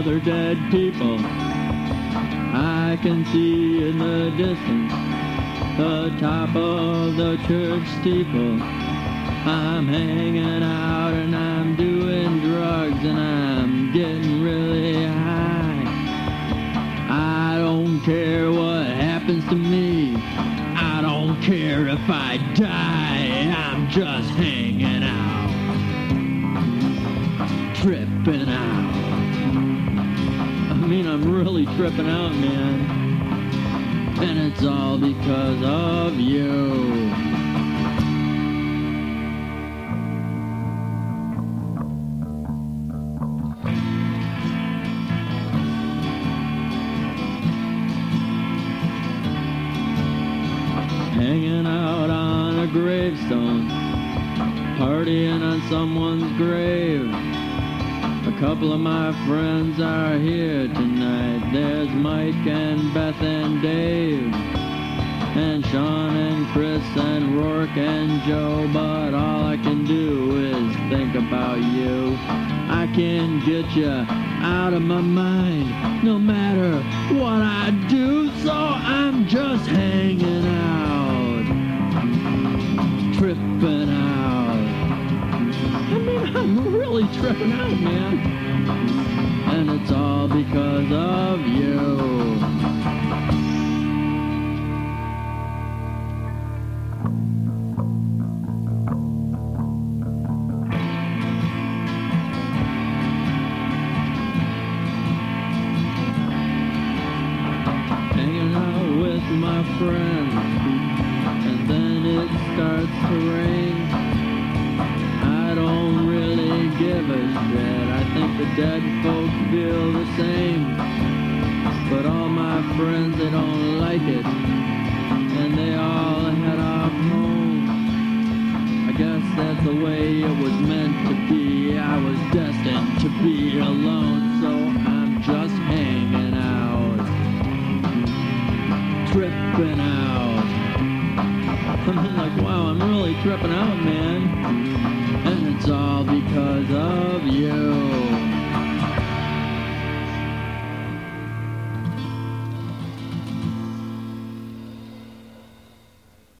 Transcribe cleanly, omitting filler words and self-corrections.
other dead people. I can see in the distance the top of the church steeple. I'm hanging out and I'm doing drugs and I'm getting really high. I don't care what happens to me. I don't care if I die. I'm just hanging out, tripping out. I mean, I'm really tripping out, man. And it's all because of you. Hanging out on a gravestone, partying on someone's grave. A couple of my friends are here tonight. There's Mike and Beth and Dave, and Sean and Chris and Rourke and Joe. But all I can do is think about you. I can get you out of my mind no matter what I do. So I'm just hanging out, tripping out. I mean, I'm really tripping out, man. And it's all because of you. Hanging out with my friends, and then it starts to rain. I don't really give a shit. I think the dead folks feel the same. But all my friends, they don't like it, and they all head off home. I guess that's the way it was meant to be. I was destined to be alone, so I'm just hanging out, tripping out. I mean, like, wow, I'm really tripping out, man.